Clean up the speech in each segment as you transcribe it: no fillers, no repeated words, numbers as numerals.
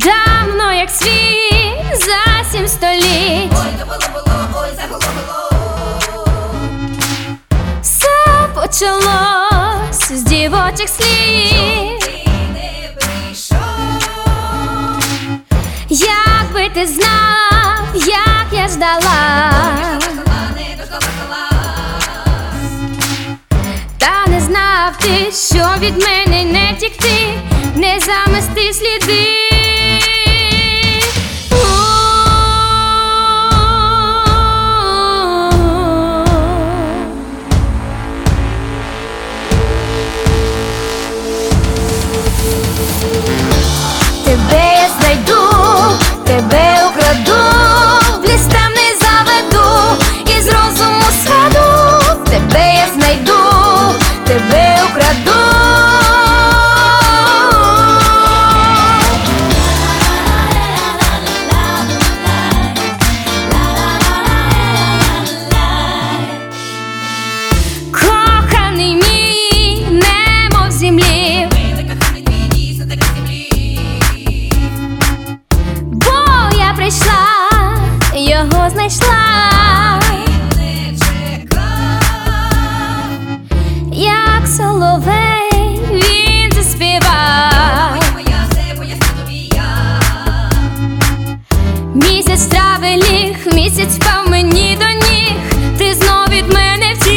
давно, як світ, за 7 століть. Ой, то було, ой, забуло. Все почалось з дівочих слів. Ти не прийшов. Якби ти знав, як я ждала, Не дождала клас. та не знав ти, що від мене не втікти, не замести сліди. Тебе я знайду, тебе украду, в ліс темний заведу і з розуму сведу. Тебе я знайду, тебе украду. Коханий мій, немов землі, прийшла, його знайшла. Не чекав. Як соловей він заспівав. Моя все поясню тобі я. Місяць трави ліг, місяць впав мені до ніг, ти знов від мене втік.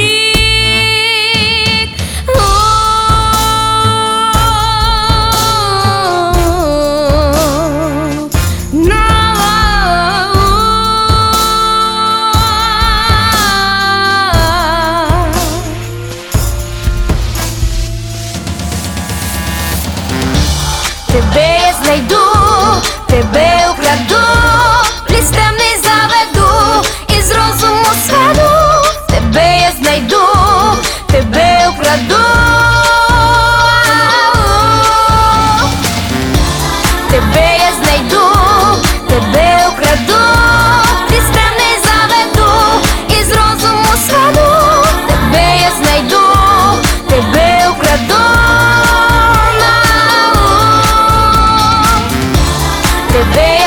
Тебе я знайду, тебе украду, в ліс темний заведу і з розуму сведу. Тебе я знайду, тебе украду. Тебе я знайду, тебе украду, в ліс темний заведу і з розуму сведу. Тебе я знайду, тебе украду. Тебе